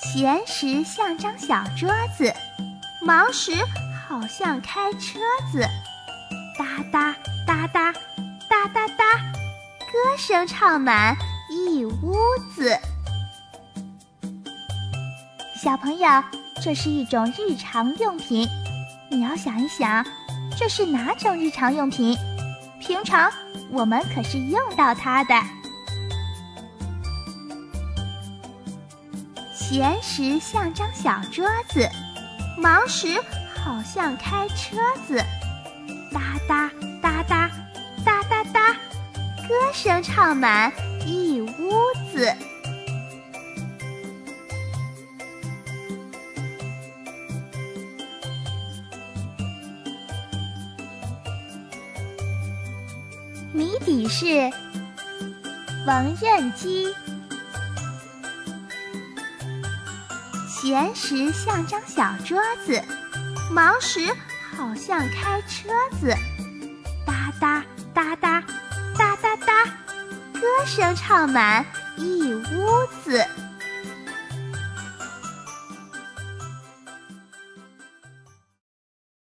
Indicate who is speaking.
Speaker 1: 闲时像张小桌子，忙时好像开车子。哒哒哒哒哒哒哒，歌声唱满一屋子。小朋友，这是一种日常用品，你要想一想，这是哪种日常用品？平常我们可是用到它的。闲时像张小桌子，忙时好像开车子。哒哒哒哒哒哒哒，歌声唱满一屋子。谜底是缝纫机。闲时像张小桌子，忙时好像开车子。哒哒哒哒哒哒哒，歌声唱满一屋子。